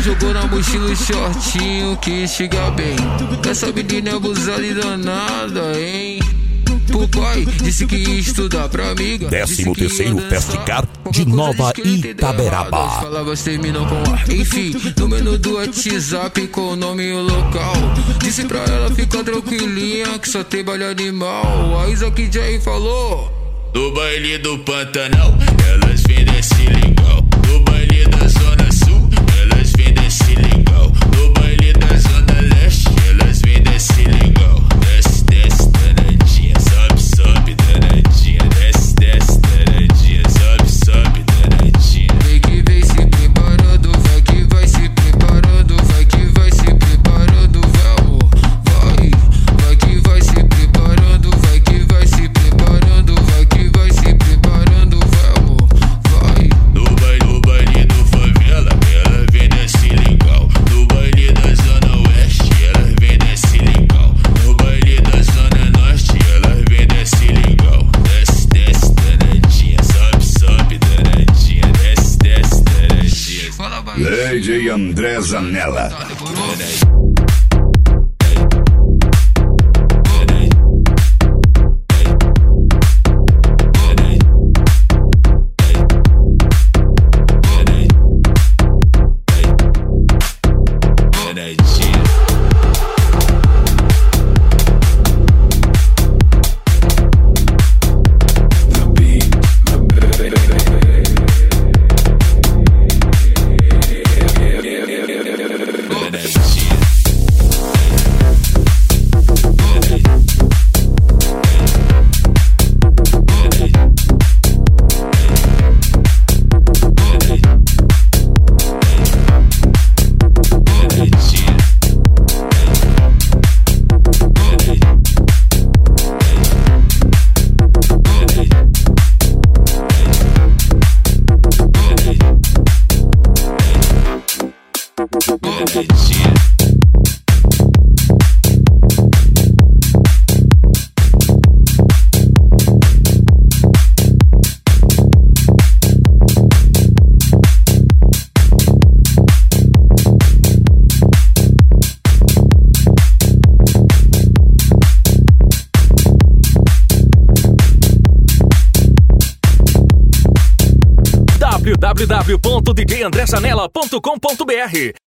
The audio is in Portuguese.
jogou na mochila o shortinho que chega bem. Essa menina é abusada e danada, hein? O pai disse que ia estudar pra amiga. 13º Festicar de Nova Itaberaba. As palavras terminam com A. Enfim, no menu do WhatsApp com o nome e o local. Disse pra ela ficar tranquilinha que só tem baile animal. A Isa que Jay falou: do baile do Pantanal, elas vêm desse legal. Do baile da Zona Sul, elas vêm desse legal. Do baile da Zona Leste, elas vêm desse legal. Desce, desce, danadinha, sobe, sobe, danadinha. Desce, desce, danadinha, sobe, sobe, danadinha. Vem que vem se preparando, vai que vai se preparando, vai que vai se preparando, vai amor, vai. Vai que vai se preparando, vai que vai se preparando, vai que vai se preparando, vai amor, vai. No baile do favela, ela vem desse legal. No baile da Zona Oeste, ela vem desse legal. No baile da Zona Norte, ela vem desse legal. Desce, desce, danadinha, sobe, sobe, danadinha. Desce, desce, danadinha. Fala, vai. DJ André Zanella. www.djandrezanella.com.br